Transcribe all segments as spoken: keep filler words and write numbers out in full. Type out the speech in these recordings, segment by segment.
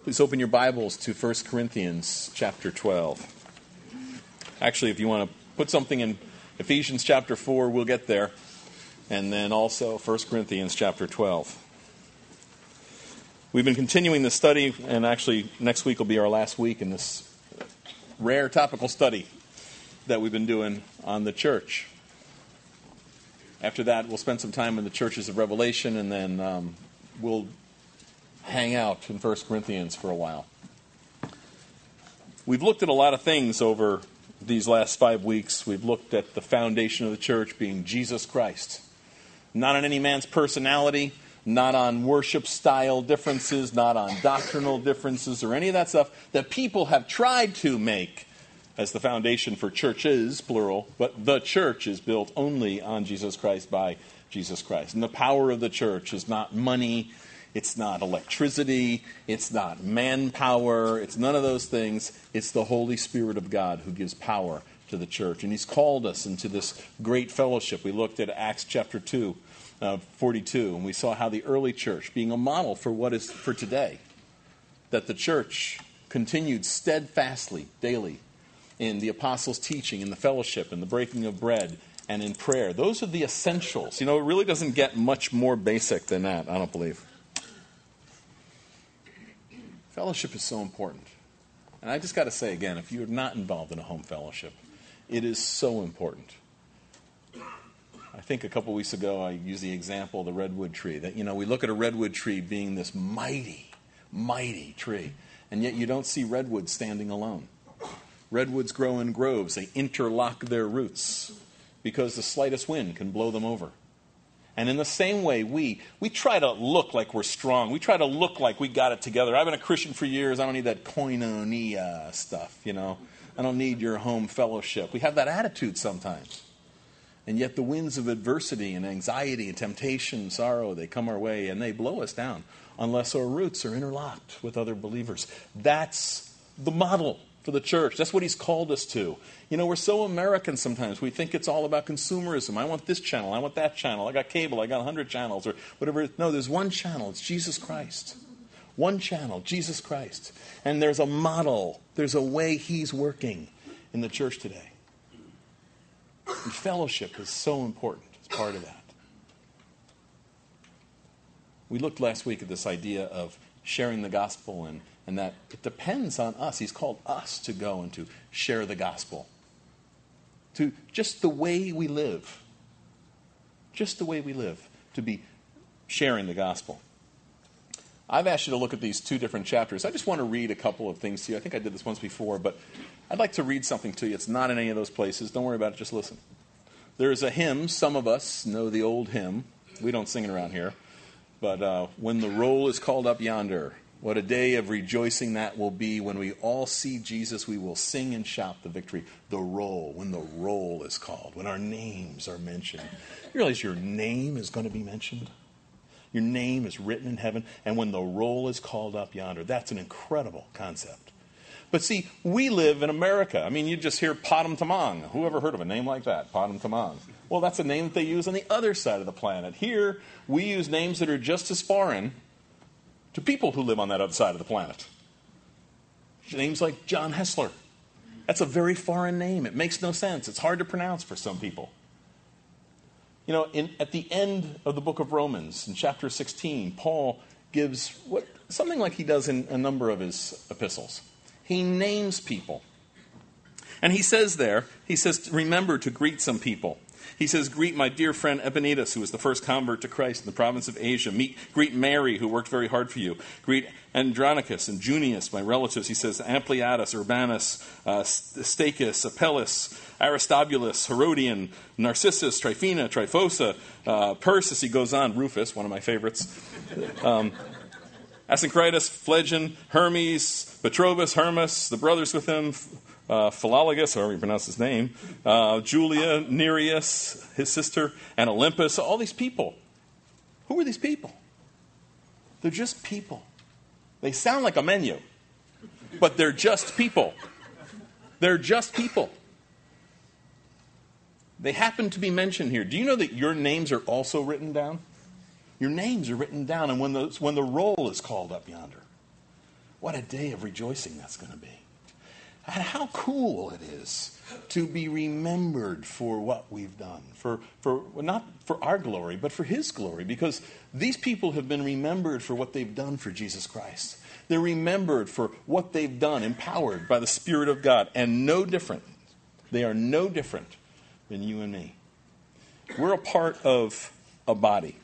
Please open your Bibles to First Corinthians chapter twelve. Actually, if you want to put something in Ephesians chapter four, we'll get there. And then also First Corinthians chapter twelve. We've been continuing the study, and actually next week will be our last week in this rare topical study that we've been doing on the church. After that, we'll spend some time in the churches of Revelation, and then um, we'll hang out in First Corinthians for a while. We've looked at a lot of things over these last five weeks. We've looked at the foundation of the church being Jesus Christ. Not on any man's personality, not on worship style differences, not on doctrinal differences or any of that stuff that people have tried to make as the foundation for churches, plural, but the church is built only on Jesus Christ by Jesus Christ. And the power of the church is not money, it's not electricity, it's not manpower, it's none of those things. It's the Holy Spirit of God who gives power to the church. And He's called us into this great fellowship. We looked at Acts chapter two, uh, forty-two, and we saw how the early church, being a model for what is for today, that the church continued steadfastly, daily, in the apostles' teaching, in the fellowship, in the breaking of bread, and in prayer. Those are the essentials. You know, it really doesn't get much more basic than that, I don't believe. Fellowship is so important. And I just got to say again, if you're not involved in a home fellowship, it is so important. I think a couple weeks ago I used the example of the redwood tree. That, you know, we look at a redwood tree being this mighty, mighty tree, and yet you don't see redwoods standing alone. Redwoods grow in groves. They interlock their roots because the slightest wind can blow them over. And in the same way, we we try to look like we're strong. We try to look like we got it together. I've been a Christian for years. I don't need that koinonia stuff, you know. I don't need your home fellowship. We have that attitude sometimes. And yet the winds of adversity and anxiety and temptation and sorrow, they come our way and they blow us down unless our roots are interlocked with other believers. That's the model for the church. That's what He's called us to. You know, we're so American sometimes. We think it's all about consumerism. I want this channel. I want that channel. I got cable. I got a hundred channels or whatever. No, there's one channel. It's Jesus Christ. One channel, Jesus Christ. And there's a model. There's a way He's working in the church today. And fellowship is so important. It's part of that. We looked last week at this idea of sharing the gospel and And that it depends on us. He's called us to go and to share the gospel. To just the way we live. Just the way we live. To be sharing the gospel. I've asked you to look at these two different chapters. I just want to read a couple of things to you. I think I did this once before, but I'd like to read something to you. It's not in any of those places. Don't worry about it. Just listen. There is a hymn. Some of us know the old hymn. We don't sing it around here. But uh, when the roll is called up yonder, what a day of rejoicing that will be. When we all see Jesus, we will sing and shout the victory. The roll, when the roll is called, when our names are mentioned. You realize your name is going to be mentioned? Your name is written in heaven, and when the roll is called up yonder, that's an incredible concept. But see, we live in America. I mean, you just hear Padam Tamang. Who ever heard of a name like that, Padam Tamang? Well, that's a name that they use on the other side of the planet. Here, we use names that are just as foreign to people who live on that other side of the planet. Names like John Hessler. That's a very foreign name. It makes no sense. It's hard to pronounce for some people. You know, in, at the end of the book of Romans, in chapter sixteen, Paul gives what something like he does in a number of his epistles. He names people. And he says there, he says, remember to greet some people. He says, greet my dear friend Epaenetus, who was the first convert to Christ in the province of Asia. Meet, greet Mary, who worked very hard for you. Greet Andronicus and Junius, my relatives. He says, Ampliatus, Urbanus, uh, Stachys, Apelles, Aristobulus, Herodian, Narcissus, Tryphena, Tryphosa, uh, Persis, he goes on, Rufus, one of my favorites. Um, Asyncritus, Phlegon, Hermes, Petrobus, Hermas, the brothers with him, Uh, Philologus, however you pronounce his name, uh, Julia, Nereus, his sister, and Olympus, all these people. Who are these people? They're just people. They sound like a menu, but they're just people. They're just people. They happen to be mentioned here. Do you know that your names are also written down? Your names are written down, and when the, when the roll is called up yonder, What a day of rejoicing that's going to be. And how cool it is to be remembered for what we've done. For, for well, not for our glory, but for his glory. Because these people have been remembered for what they've done for Jesus Christ. They're remembered for what they've done, empowered by the Spirit of God. And no different. They are no different than you and me. We're a part of a body.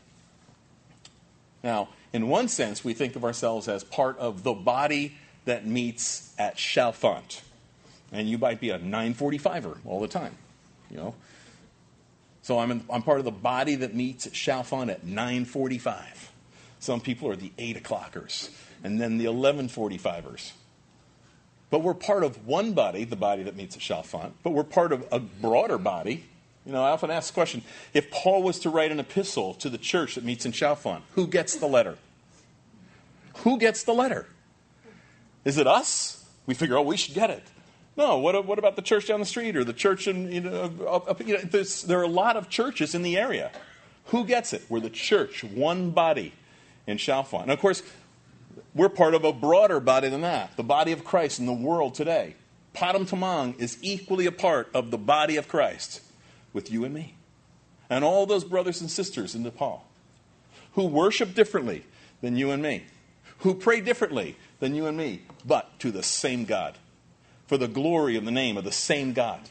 Now, in one sense, we think of ourselves as part of the body that meets at Chalfont. And you might be a nine forty-fiver all the time, you know. So I'm, in, I'm part of the body that meets at Chalfont at nine forty-five. Some people are the eight o'clockers, and then the eleven forty-fivers. But we're part of one body, the body that meets at Chalfont, but we're part of a broader body. You know, I often ask the question, if Paul was to write an epistle to the church that meets in Chalfont, who gets the letter? Who gets the letter? Is it us? We figure, oh, we should get it. No, what, what about the church down the street or the church in, you know, up, up, you know there are a lot of churches in the area. Who gets it? We're the church, one body in Chalfont. And of course, we're part of a broader body than that, the body of Christ in the world today. Padam Tamang is equally a part of the body of Christ with you and me. And all those brothers and sisters in Nepal who worship differently than you and me, who pray differently than you and me, but to the same God, for the glory of the name of the same God.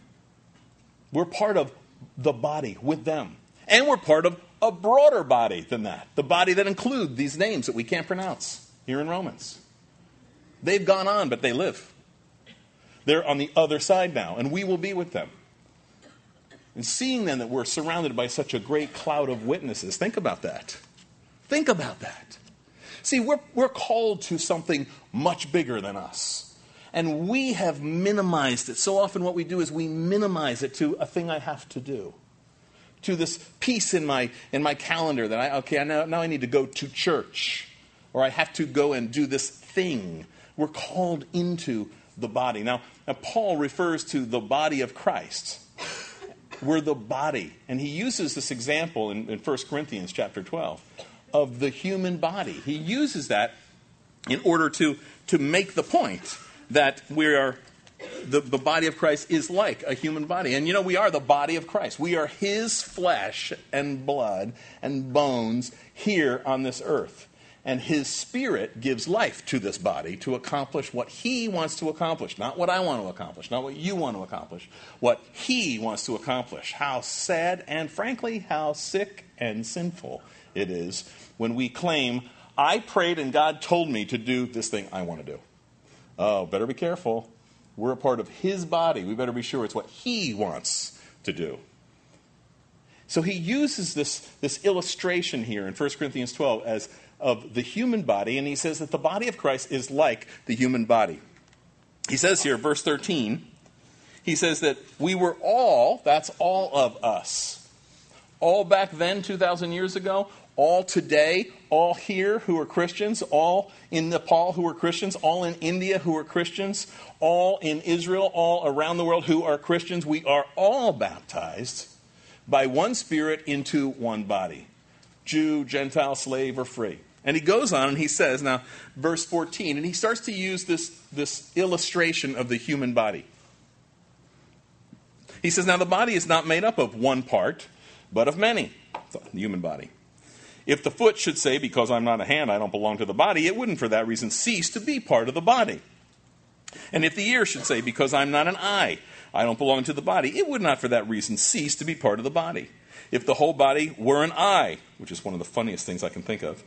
We're part of the body with them. And we're part of a broader body than that, the body that includes these names that we can't pronounce here in Romans. They've gone on, but they live. They're on the other side now, and we will be with them. And seeing then that we're surrounded by such a great cloud of witnesses, think about that. Think about that. See, we're, we're called to something much bigger than us. And we have minimized it. So often what we do is we minimize it to a thing I have to do. To this piece in my in my calendar that I, okay, now, now I need to go to church. Or I have to go and do this thing. We're called into the body. Now, now Paul refers to the body of Christ. We're the body. And he uses this example in, in First Corinthians chapter twelve of the human body. He uses that in order to, to make the point that we are, the, the body of Christ is like a human body. And you know, we are the body of Christ. We are his flesh and blood and bones here on this earth. And his Spirit gives life to this body to accomplish what he wants to accomplish. Not what I want to accomplish, not what you want to accomplish. What he wants to accomplish. How sad and frankly, how sick and sinful it is when we claim, I prayed and God told me to do this thing I want to do. Oh, better be careful. We're a part of his body. We better be sure it's what he wants to do. So he uses this, this illustration here in First Corinthians twelve as of the human body, and he says that the body of Christ is like the human body. He says here, verse thirteen, he says that we were all, that's all of us, all back then, two thousand years ago, all today, all here who are Christians, all in Nepal who are Christians, all in India who are Christians, all in Israel, all around the world who are Christians. We are all baptized by one Spirit into one body. Jew, Gentile, slave, or free. And he goes on and he says, now, verse fourteen, and he starts to use this, this illustration of the human body. He says, now the body is not made up of one part, but of many. The human body. If the foot should say, because I'm not a hand, I don't belong to the body, it wouldn't for that reason cease to be part of the body. And if the ear should say, because I'm not an eye, I don't belong to the body, it would not for that reason cease to be part of the body. If the whole body were an eye, which is one of the funniest things I can think of,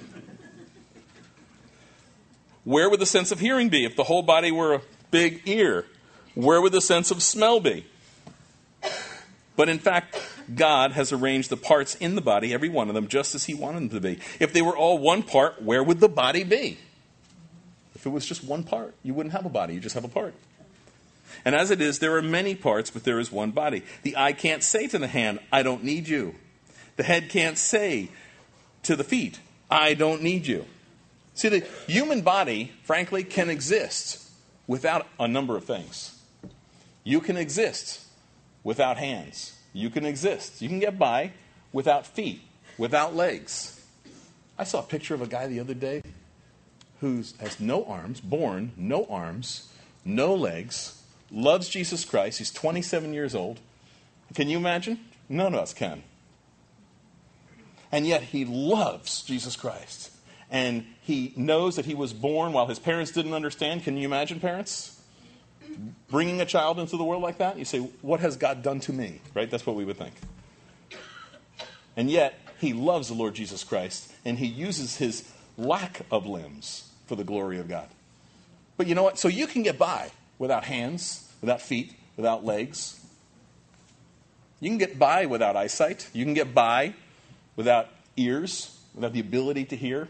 where would the sense of hearing be? If the whole body were a big ear, where would the sense of smell be? But in fact, God has arranged the parts in the body, every one of them, just as he wanted them to be. If they were all one part, where would the body be? If it was just one part, you wouldn't have a body, you just have a part. And as it is, there are many parts, but there is one body. The eye can't say to the hand, I don't need you. The head can't say to the feet, I don't need you. See, the human body, frankly, can exist without a number of things. You can exist without hands. You can exist. You can get by without feet, without legs. I saw a picture of a guy the other day who has no arms, born, no arms, no legs, loves Jesus Christ. He's twenty-seven years old. Can you imagine? None of us can. And yet he loves Jesus Christ. And he knows that he was born while his parents didn't understand. Can you imagine, parents? Bringing a child into the world like that? You say, what has God done to me? Right? That's what we would think. And yet, he loves the Lord Jesus Christ, and he uses his lack of limbs for the glory of God. But you know what? So you can get by without hands, without feet, without legs. You can get by without eyesight. You can get by without ears, without the ability to hear.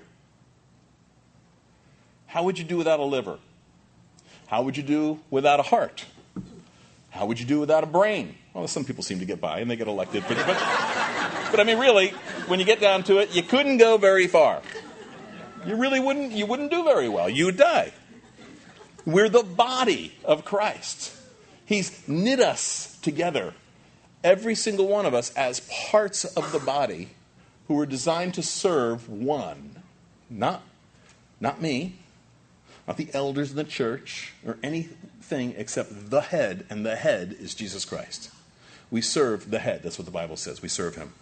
How would you do without a liver? How would you do without a heart? How would you do without a brain? Well, some people seem to get by and they get elected. But, but, but I mean, really, when you get down to it, you couldn't go very far. You really wouldn't, you wouldn't do very well. You would die. We're the body of Christ. He's knit us together, every single one of us, as parts of the body who were designed to serve one. Not, not me, not the elders in the church, or anything except the head, and the head is Jesus Christ. We serve the head. That's what the Bible says. We serve him.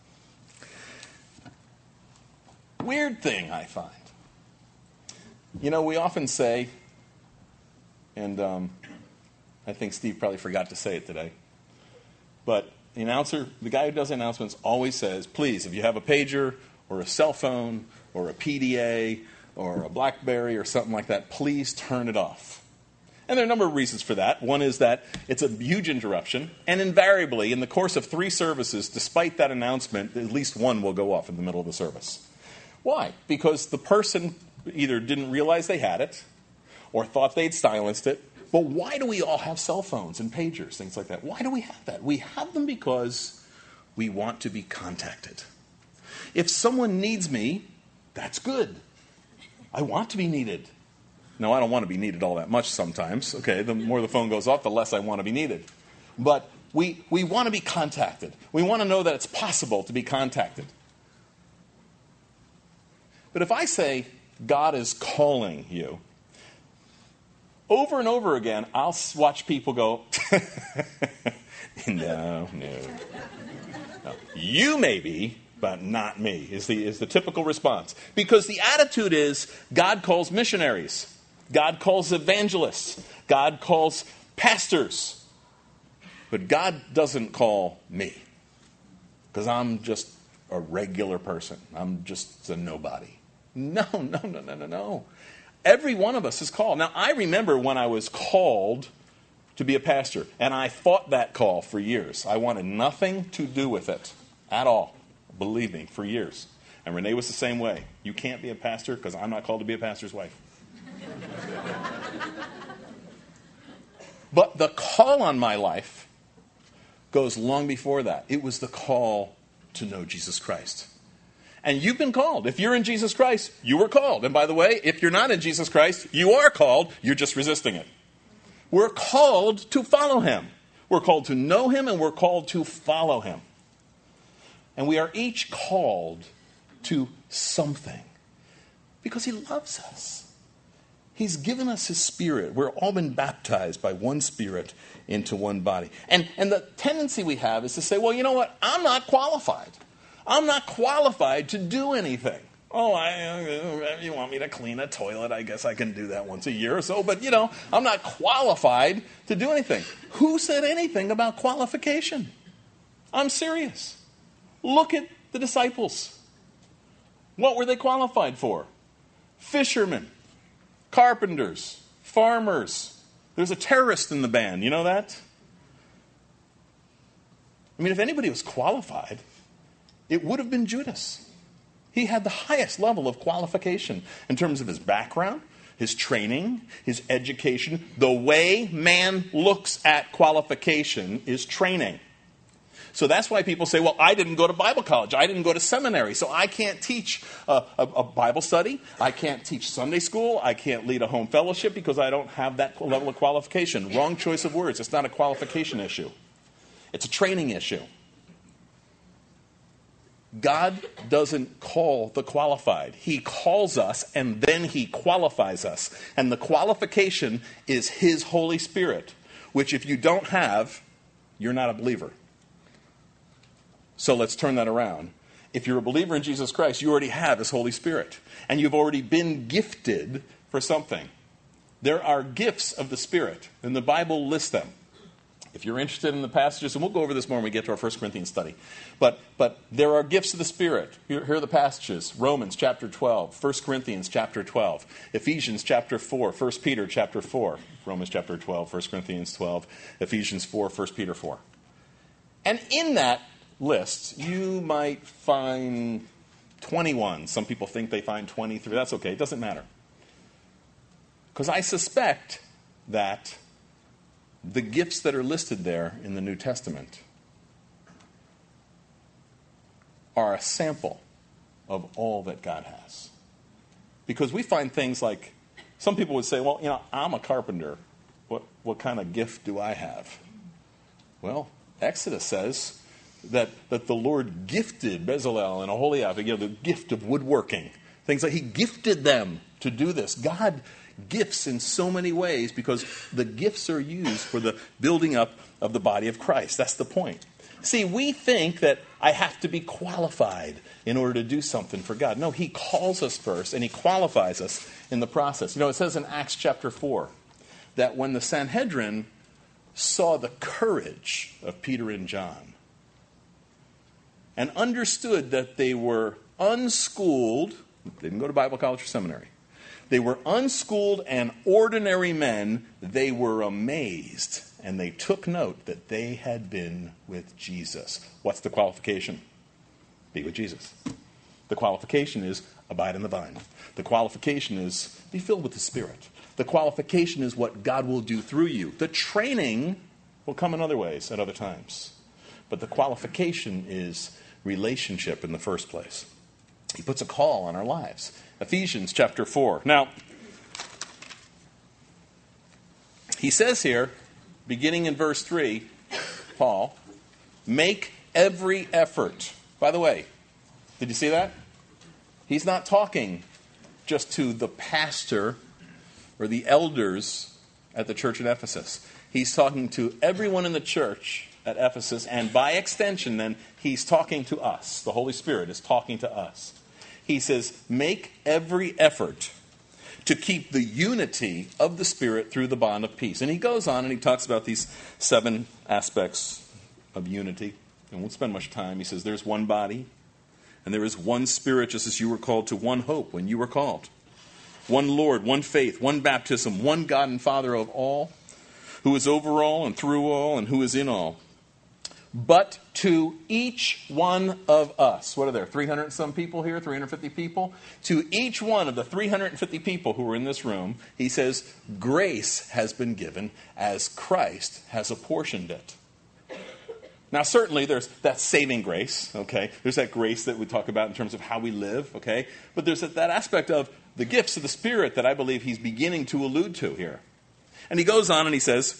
Weird thing I find. You know, we often say, and um, I think Steve probably forgot to say it today, but the announcer, the guy who does the announcements always says, please, if you have a pager or a cell phone or a P D A or a BlackBerry or something like that, please turn it off. And there are a number of reasons for that. One is that it's a huge interruption, and invariably, in the course of three services, despite that announcement, at least one will go off in the middle of the service. Why? Because the person either didn't realize they had it or thought they'd silenced it. But why do we all have cell phones and pagers, things like that? Why do we have that? We have them because we want to be contacted. If someone needs me, that's good. I want to be needed. No, I don't want to be needed all that much sometimes. Okay, the more the phone goes off, the less I want to be needed. But we, we want to be contacted. We want to know that it's possible to be contacted. But if I say, God is calling you, over and over again, I'll watch people go, no, no, no. You may be, but not me, is the, is the typical response. Because the attitude is, God calls missionaries. God calls evangelists. God calls pastors. But God doesn't call me. Because I'm just a regular person. I'm just a nobody. No, no, no, no, no, no. Every one of us is called. Now, I remember when I was called to be a pastor, and I fought that call for years. I wanted nothing to do with it at all, believe me, for years. And Renee was the same way. You can't be a pastor because I'm not called to be a pastor's wife. But the call on my life goes long before that. It was the call to know Jesus Christ. And you've been called. If you're in Jesus Christ, you were called. And by the way, if you're not in Jesus Christ, you are called. You're just resisting it. We're called to follow him. We're called to know him, and we're called to follow him. And we are each called to something because he loves us. He's given us his Spirit. We're all been baptized by one Spirit into one body. And, and the tendency we have is to say, well, you know what? I'm not qualified. I'm not qualified to do anything. Oh, I, uh, you want me to clean a toilet? I guess I can do that once a year or so. But, you know, I'm not qualified to do anything. Who said anything about qualification? I'm serious. Look at the disciples. What were they qualified for? Fishermen, carpenters, farmers. There's a terrorist in the band. You know that? I mean, if anybody was qualified, it would have been Judas. He had the highest level of qualification in terms of his background, his training, his education. The way man looks at qualification is training. So that's why people say, well, I didn't go to Bible college. I didn't go to seminary, so I can't teach a, a, a Bible study. I can't teach Sunday school. I can't lead a home fellowship because I don't have that level of qualification. Wrong choice of words. It's not a qualification issue. It's a training issue. God doesn't call the qualified. He calls us and then he qualifies us. And the qualification is his Holy Spirit, which if you don't have, you're not a believer. So let's turn that around. If you're a believer in Jesus Christ, you already have his Holy Spirit. And you've already been gifted for something. There are gifts of the Spirit, and the Bible lists them. If you're interested in the passages, and we'll go over this more when we get to our First Corinthians study. But but there are gifts of the Spirit. Here, here are the passages. Romans chapter twelve, First Corinthians chapter twelve, Ephesians chapter four, First Peter chapter four, Romans chapter twelve, First Corinthians twelve, Ephesians four, First Peter four. And in that list, you might find twenty-one. Some people think they find twenty-three. That's okay. It doesn't matter. Because I suspect that the gifts that are listed there in the New Testament are a sample of all that God has. Because we find things like, some people would say, well, you know, I'm a carpenter. What, what kind of gift do I have? Well, Exodus says that, that the Lord gifted Bezalel and Aholiab, you know, the gift of woodworking. Things like he gifted them to do this. God gifts in so many ways because the gifts are used for the building up of the body of Christ. That's the point. See, we think that I have to be qualified in order to do something for God. No, he calls us first and he qualifies us in the process. You know, it says in Acts chapter four that when the Sanhedrin saw the courage of Peter and John and understood that they were unschooled, they didn't go to Bible college or seminary, they were unschooled and ordinary men, they were amazed, and they took note that they had been with Jesus. What's the qualification? Be with Jesus. The qualification is abide in the vine. The qualification is be filled with the Spirit. The qualification is what God will do through you. The training will come in other ways at other times. But the qualification is relationship in the first place. He puts a call on our lives. Ephesians chapter four. Now, he says here, beginning in verse three, Paul, make every effort. By the way, did you see that? He's not talking just to the pastor or the elders at the church at Ephesus. He's talking to everyone in the church at Ephesus, and by extension, then, he's talking to us. The Holy Spirit is talking to us. He says, make every effort to keep the unity of the Spirit through the bond of peace. And he goes on and he talks about these seven aspects of unity. And won't spend much time. He says, there's one body, and there is one Spirit, just as you were called to one hope when you were called. One Lord, one faith, one baptism, one God and Father of all, who is over all and through all and who is in all. But to each one of us, what are there, three hundred and some people here, three hundred fifty people? To each one of the three hundred fifty people who are in this room, he says, grace has been given as Christ has apportioned it. Now, certainly there's that saving grace, okay? There's that grace that we talk about in terms of how we live, okay? But there's that aspect of the gifts of the Spirit that I believe he's beginning to allude to here. And he goes on and he says,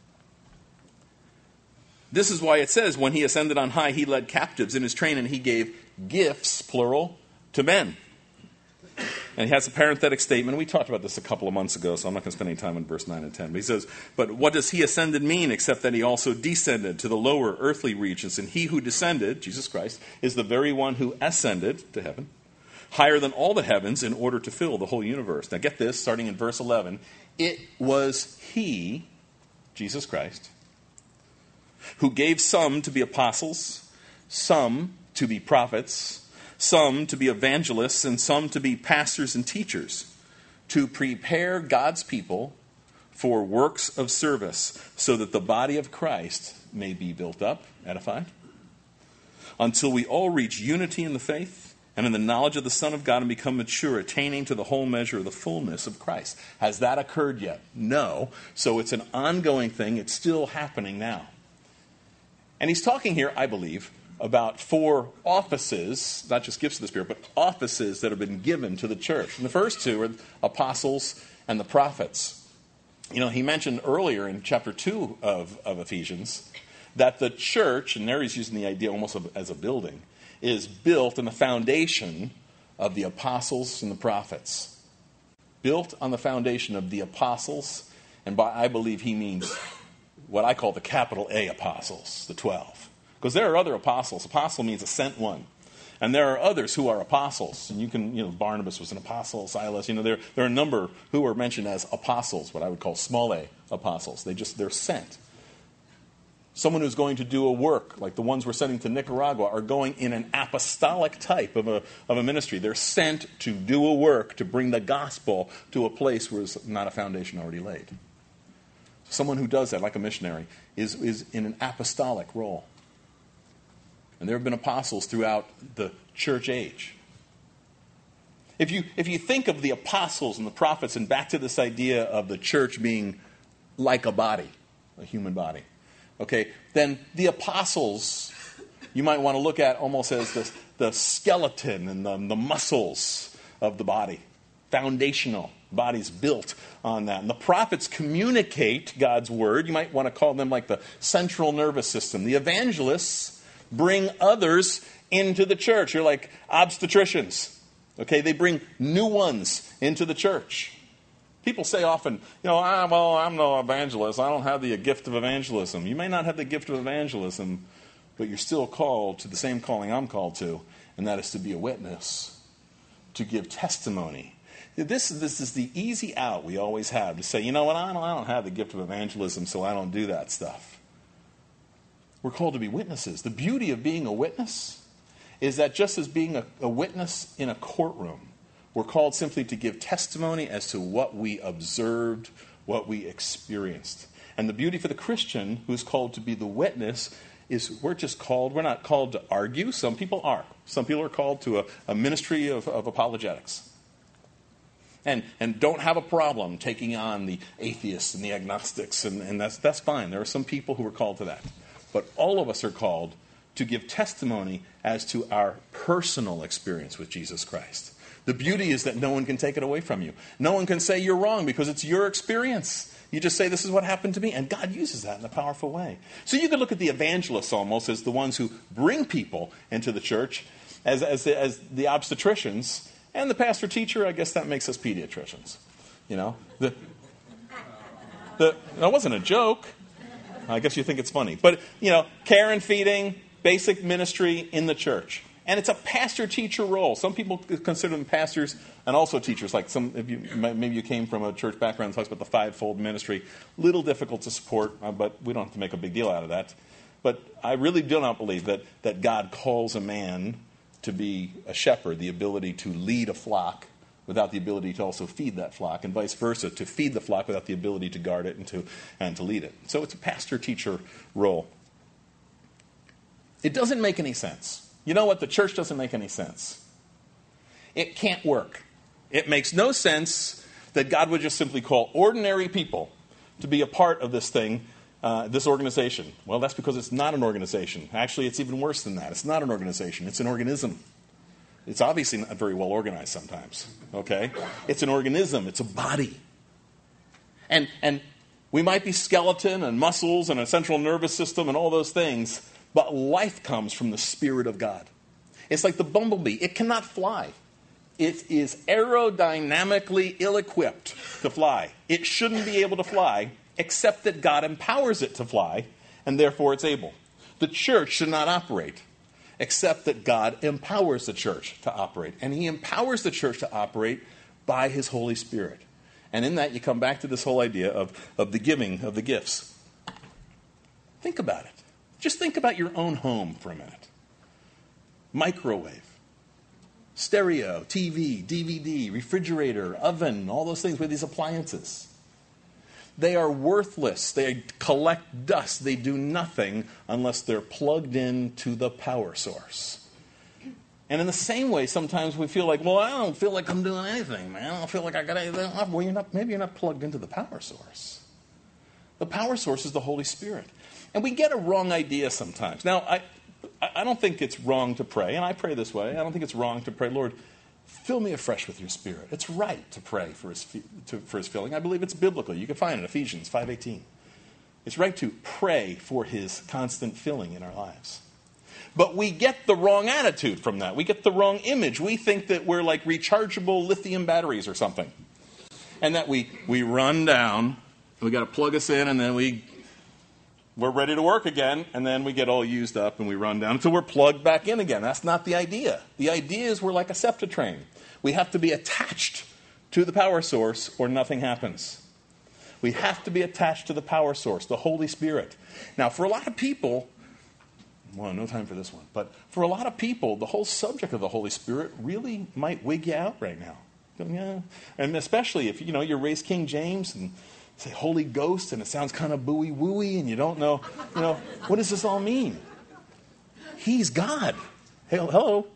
this is why it says, when he ascended on high, he led captives in his train, and he gave gifts, plural, to men. And he has a parenthetic statement. We talked about this a couple of months ago, so I'm not going to spend any time on verse nine and ten. But he says, but what does he ascended mean, except that he also descended to the lower earthly regions? And he who descended, Jesus Christ, is the very one who ascended to heaven, higher than all the heavens, in order to fill the whole universe. Now get this, starting in verse eleven. It was he, Jesus Christ, who gave some to be apostles, some to be prophets, some to be evangelists, and some to be pastors and teachers, to prepare God's people for works of service, so that the body of Christ may be built up, edified, until we all reach unity in the faith and in the knowledge of the Son of God and become mature, attaining to the whole measure of the fullness of Christ. Has that occurred yet? No. So it's an ongoing thing. It's still happening now. And he's talking here, I believe, about four offices, not just gifts of the Spirit, but offices that have been given to the church. And the first two are apostles and the prophets. You know, he mentioned earlier in chapter two of, of Ephesians that the church, and there he's using the idea almost of, as a building, is built on the foundation of the apostles and the prophets. Built on the foundation of the apostles, and by I believe he means what I call the capital A apostles, the twelve. Because there are other apostles. Apostle means a sent one. And there are others who are apostles. And you can, you know, Barnabas was an apostle, Silas, you know, there, there are a number who are mentioned as apostles, what I would call small a apostles. They just, they're sent. Someone who's going to do a work, like the ones we're sending to Nicaragua, are going in an apostolic type of a, of a ministry. They're sent to do a work to bring the gospel to a place where there's not a foundation already laid. Someone who does that, like a missionary, is, is in an apostolic role. And there have been apostles throughout the church age. If you, if you think of the apostles and the prophets and back to this idea of the church being like a body, a human body, okay, then the apostles you might want to look at almost as the, the skeleton and the, the muscles of the body. Foundational. Body's built on that. And the prophets communicate God's word. You might want to call them like the central nervous system. The evangelists bring others into the church. You're like obstetricians. Okay, they bring new ones into the church. People say often, you know, ah, well, I'm no evangelist. I don't have the gift of evangelism. You may not have the gift of evangelism, but you're still called to the same calling I'm called to, and that is to be a witness, to give testimony. This, this is the easy out we always have, to say, you know what, I don't, I don't have the gift of evangelism, so I don't do that stuff. We're called to be witnesses. The beauty of being a witness is that just as being a, a witness in a courtroom, we're called simply to give testimony as to what we observed, what we experienced. And the beauty for the Christian who's called to be the witness is we're just called, we're not called to argue. Some people are. Some people are called to a, a ministry of, of apologetics. And and don't have a problem taking on the atheists and the agnostics, and, and that's that's fine. There are some people who are called to that. But all of us are called to give testimony as to our personal experience with Jesus Christ. The beauty is that no one can take it away from you. No one can say you're wrong because it's your experience. You just say, this is what happened to me, and God uses that in a powerful way. So you could look at the evangelists almost as the ones who bring people into the church, as, as, the, as the obstetricians, and the pastor-teacher, I guess that makes us pediatricians. You know, the, the, that wasn't a joke. I guess you think it's funny. But, you know, care and feeding, basic ministry in the church. And it's a pastor-teacher role. Some people consider them pastors and also teachers. Like some, if you maybe you came from a church background that talks about the fivefold ministry. Little difficult to support, uh, but we don't have to make a big deal out of that. But I really do not believe that, that God calls a man to be a shepherd, the ability to lead a flock without the ability to also feed that flock, and vice versa, to feed the flock without the ability to guard it and to, and to lead it. So it's a pastor-teacher role. It doesn't make any sense. You know what? The church doesn't make any sense. It can't work. It makes no sense that God would just simply call ordinary people to be a part of this thing, uh, this organization. Well, that's because it's not an organization. Actually, it's even worse than that. It's not an organization. It's an organism. It's obviously not very well organized sometimes. Okay? It's an organism. It's a body. And, and we might be skeleton and muscles and a central nervous system and all those things, but life comes from the Spirit of God. It's like the bumblebee. It cannot fly. It is aerodynamically ill-equipped to fly. It shouldn't be able to fly, except that God empowers it to fly, and therefore it's able. The church should not operate, except that God empowers the church to operate. And he empowers the church to operate by his Holy Spirit. And in that, you come back to this whole idea of, of the giving of the gifts. Think about it. Just think about your own home for a minute. Microwave, stereo, T V, D V D, refrigerator, oven, all those things with these appliances. They are worthless. They collect dust. They do nothing unless they're plugged into the power source. And in the same way, sometimes we feel like, well, I don't feel like I'm doing anything, man. I don't feel like I got anything. Well, you're not, maybe you're not plugged into the power source. The power source is the Holy Spirit. And we get a wrong idea sometimes. Now, I, I don't think it's wrong to pray, and I pray this way. I don't think it's wrong to pray, Lord, fill me afresh with your Spirit. It's right to pray for his, to, for his filling. I believe it's biblical. You can find it in Ephesians five eighteen. It's right to pray for his constant filling in our lives. But we get the wrong attitude from that. We get the wrong image. We think that we're like rechargeable lithium batteries or something. And that we, we run down, we got to plug us in, and then we, we're ready to work again, and then we get all used up and we run down until we're plugged back in again. That's not the idea. The idea is we're like a SEPTA train. We have to be attached to the power source or nothing happens. We have to be attached to the power source, the Holy Spirit. Now, for a lot of people, well, no time for this one, but for a lot of people, the whole subject of the Holy Spirit really might wig you out right now. Yeah. And especially if, you know, you're raised King James and say Holy Ghost and it sounds kind of booey-wooey and you don't know, you know, what does this all mean? He's God. Hello.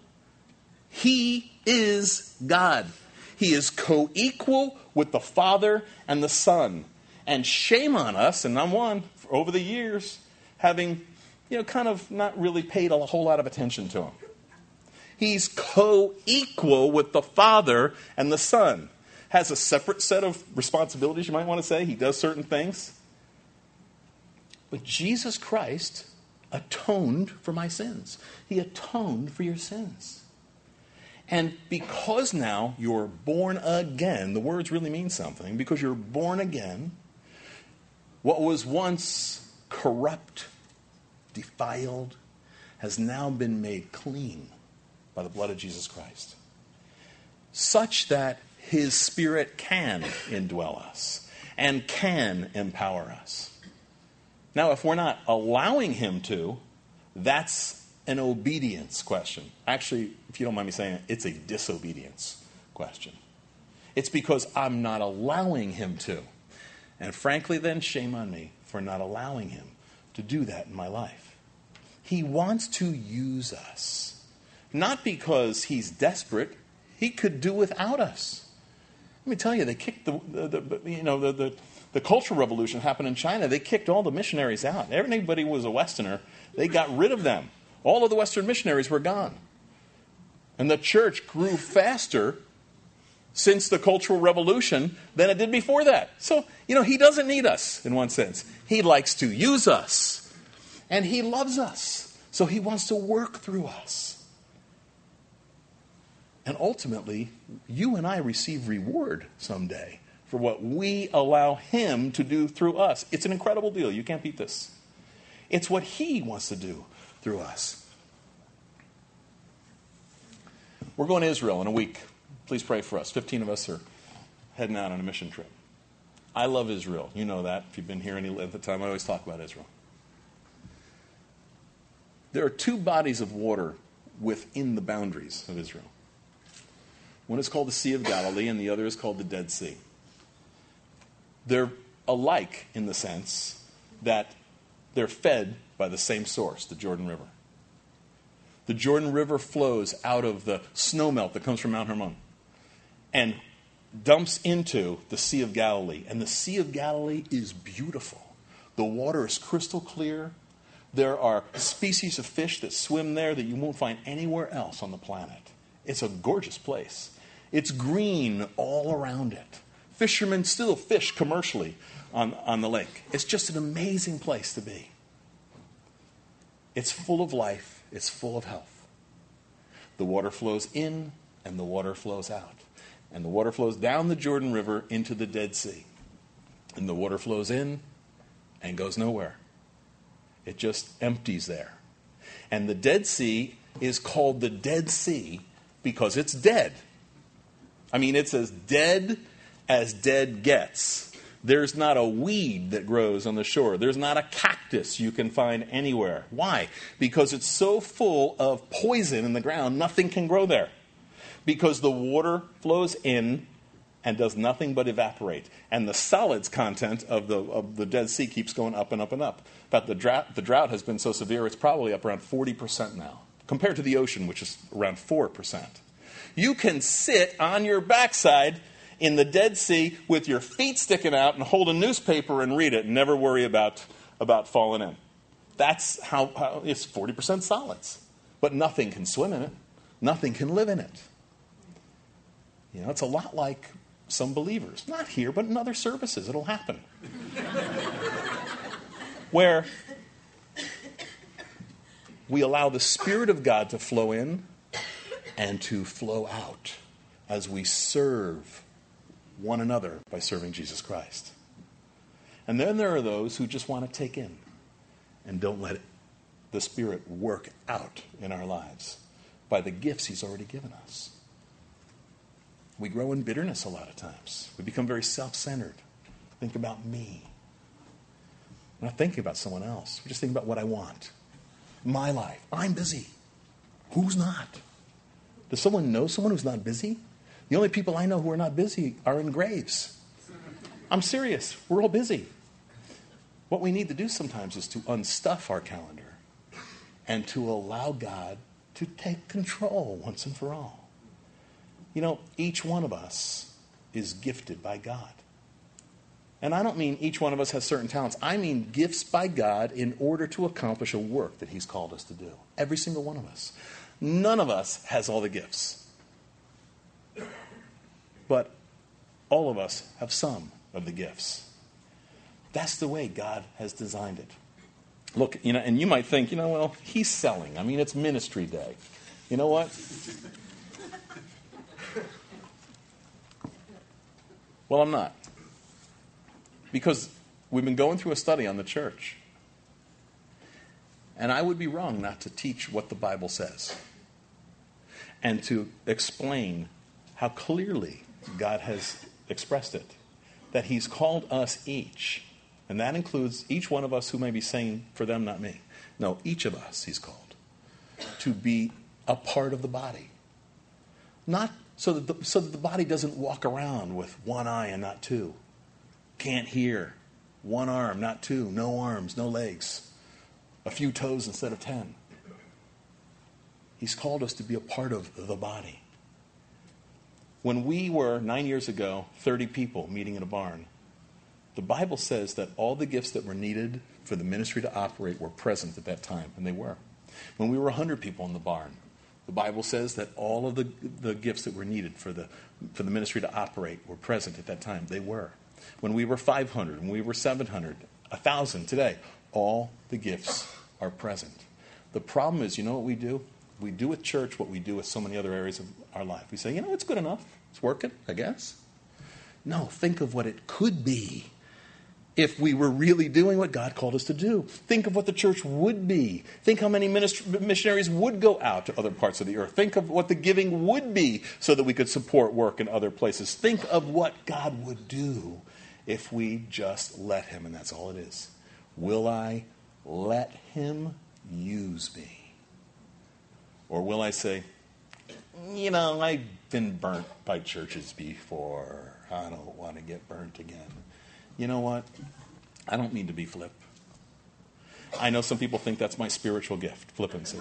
He is God. He is co-equal with the Father and the Son. And shame on us, and I'm one, for over the years, having, you know, kind of not really paid a whole lot of attention to him. He's co-equal with the Father and the Son. Has a separate set of responsibilities, you might want to say. He does certain things. But Jesus Christ atoned for my sins. He atoned for your sins. And because now you're born again, the words really mean something, because you're born again, what was once corrupt, defiled, has now been made clean by the blood of Jesus Christ, such that his Spirit can indwell us and can empower us. Now, if we're not allowing him to, that's an obedience question. Actually, if you don't mind me saying it, it's a disobedience question. It's because I'm not allowing him to. And frankly, then, shame on me for not allowing him to do that in my life. He wants to use us. Not because he's desperate. He could do without us. Let me tell you, they kicked the, the, the you know, the, the, the Cultural Revolution happened in China. They kicked all the missionaries out. Everybody was a Westerner. They got rid of them. All of the Western missionaries were gone. And the church grew faster since the Cultural Revolution than it did before that. So, you know, he doesn't need us in one sense. He likes to use us. And he loves us. So he wants to work through us. And ultimately, you and I receive reward someday for what we allow him to do through us. It's an incredible deal. You can't beat this. It's what he wants to do through us. We're going to Israel in a week. Please pray for us. Fifteen of us are heading out on a mission trip. I love Israel. You know that. If you've been here any length of time, I always talk about Israel. There are two bodies of water within the boundaries of Israel. One is called the Sea of Galilee, and the other is called the Dead Sea. They're alike in the sense that they're fed by the same source, the Jordan River. The Jordan River flows out of the snowmelt that comes from Mount Hermon and dumps into the Sea of Galilee. And the Sea of Galilee is beautiful. The water is crystal clear. There are species of fish that swim there that you won't find anywhere else on the planet. It's a gorgeous place. It's green all around it. Fishermen still fish commercially on, on the lake. It's just an amazing place to be. It's full of life. It's full of health. The water flows in and the water flows out. And the water flows down the Jordan River into the Dead Sea. And the water flows in and goes nowhere. It just empties there. And the Dead Sea is called the Dead Sea because it's dead. I mean, it's as dead as dead gets. There's not a weed that grows on the shore. There's not a cactus you can find anywhere. Why? Because it's so full of poison in the ground, nothing can grow there. Because the water flows in and does nothing but evaporate. And the solids content of the of the Dead Sea keeps going up and up and up. In fact, the drought, the drought has been so severe, it's probably up around forty percent now, compared to the ocean, which is around four percent. You can sit on your backside in the Dead Sea with your feet sticking out and hold a newspaper and read it and never worry about, about falling in. That's how, how it's forty percent solids. But nothing can swim in it. Nothing can live in it. You know, it's a lot like some believers. Not here, but in other services. It'll happen. Where we allow the Spirit of God to flow in and to flow out as we serve one another by serving Jesus Christ. And then there are those who just want to take in and don't let it, the Spirit work out in our lives by the gifts He's already given us. We grow in bitterness a lot of times. We become very self-centered. Think about me. We're not thinking about someone else. We're just thinking about what I want. My life. I'm busy. Who's not? Does someone know someone who's not busy? The only people I know who are not busy are in graves. I'm serious. We're all busy. What we need to do sometimes is to unstuff our calendar and to allow God to take control once and for all. You know, each one of us is gifted by God. And I don't mean each one of us has certain talents. I mean gifts by God in order to accomplish a work that He's called us to do. Every single one of us. None of us has all the gifts. But all of us have some of the gifts. That's the way God has designed it. Look, you know, and you might think, you know, well, he's selling. I mean, it's ministry day. You know what? Well, I'm not. Because we've been going through a study on the church. And I would be wrong not to teach what the Bible says. And to explain how clearly God has expressed it. That He's called us each. And that includes each one of us who may be saying, for them, not me. No, each of us He's called to be a part of the body. Not so that the, so that the body doesn't walk around with one eye and not two. Can't hear. One arm, not two. No arms, no legs. A few toes instead of ten. He's called us to be a part of the body. When we were, nine years ago, thirty people meeting in a barn, the Bible says that all the gifts that were needed for the ministry to operate were present at that time, and they were. When we were one hundred people in the barn, the Bible says that all of the, the gifts that were needed for the, for the ministry to operate were present at that time. They were. When we were five hundred, when we were seven hundred, one thousand today, all the gifts are present. The problem is, you know what we do? We do with church what we do with so many other areas of our life. We say, you know, it's good enough. It's working, I guess. No, think of what it could be if we were really doing what God called us to do. Think of what the church would be. Think how many ministry, missionaries would go out to other parts of the earth. Think of what the giving would be so that we could support work in other places. Think of what God would do if we just let Him, and that's all it is. Will I let Him use me? Or will I say, you know, I've been burnt by churches before. I don't want to get burnt again. You know what? I don't mean to be flip. I know some people think that's my spiritual gift, flippancy.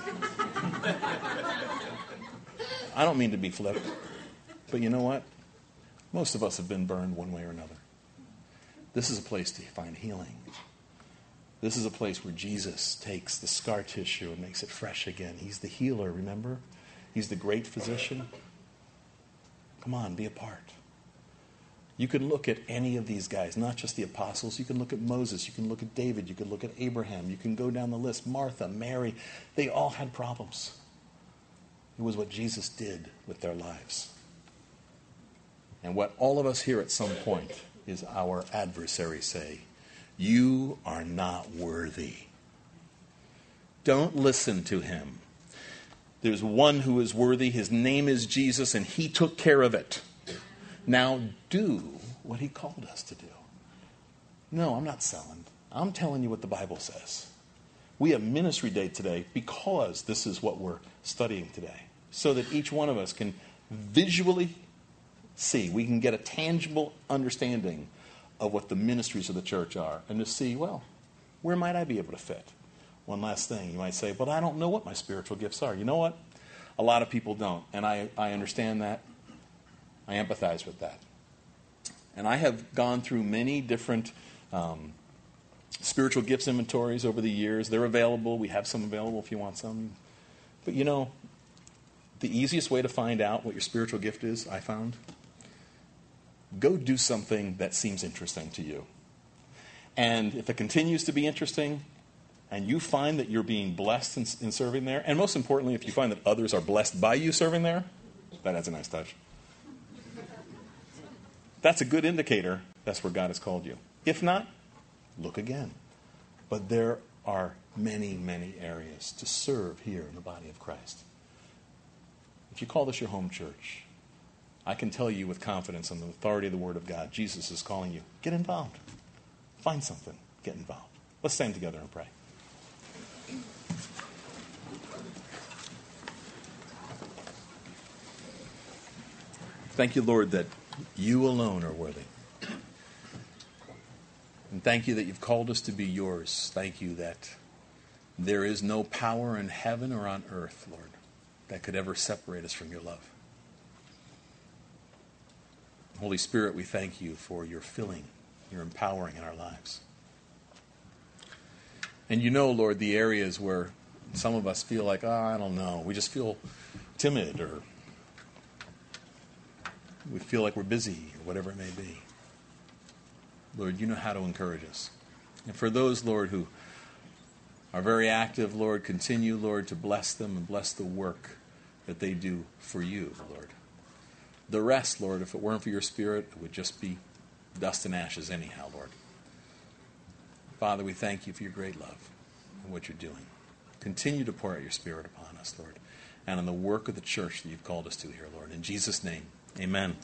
I don't mean to be flip. But you know what? Most of us have been burned one way or another. This is a place to find healing. This is a place where Jesus takes the scar tissue and makes it fresh again. He's the healer, remember? He's the great physician. Come on, be a part. You can look at any of these guys, not just the apostles. You can look at Moses. You can look at David. You can look at Abraham. You can go down the list. Martha, Mary. They all had problems. It was what Jesus did with their lives. And what all of us here at some point is our adversaries say, you are not worthy. Don't listen to him. There's one who is worthy. His name is Jesus, and He took care of it. Now do what He called us to do. No, I'm not selling. I'm telling you what the Bible says. We have ministry day today because this is what we're studying today. So that each one of us can visually see. We can get a tangible understanding of what the ministries of the church are. And to see, well, where might I be able to fit? One last thing. You might say, but I don't know what my spiritual gifts are. You know what? A lot of people don't. And I, I understand that. I empathize with that. And I have gone through many different um, spiritual gifts inventories over the years. They're available. We have some available if you want some. But you know, the easiest way to find out what your spiritual gift is, I found, go do something that seems interesting to you. And if it continues to be interesting, and you find that you're being blessed in, in serving there, and most importantly, if you find that others are blessed by you serving there, that adds a nice touch. That's a good indicator that's where God has called you. If not, look again. But there are many, many areas to serve here in the body of Christ. If you call this your home church, I can tell you with confidence on the authority of the Word of God, Jesus is calling you. Get involved. Find something. Get involved. Let's stand together and pray. Thank you, Lord, that you alone are worthy. And thank you that you've called us to be yours. Thank you that there is no power in heaven or on earth, Lord, that could ever separate us from your love. Holy Spirit, we thank you for your filling, your empowering in our lives. And you know, Lord, the areas where some of us feel like, oh, I don't know, we just feel timid, or we feel like we're busy, or whatever it may be. Lord, you know how to encourage us. And for those, Lord, who are very active, Lord, continue, Lord, to bless them and bless the work that they do for you, Lord. The rest, Lord, if it weren't for your Spirit, it would just be dust and ashes anyhow, Lord. Father, we thank you for your great love and what you're doing. Continue to pour out your Spirit upon us, Lord, and on the work of the church that you've called us to here, Lord. In Jesus' name, amen.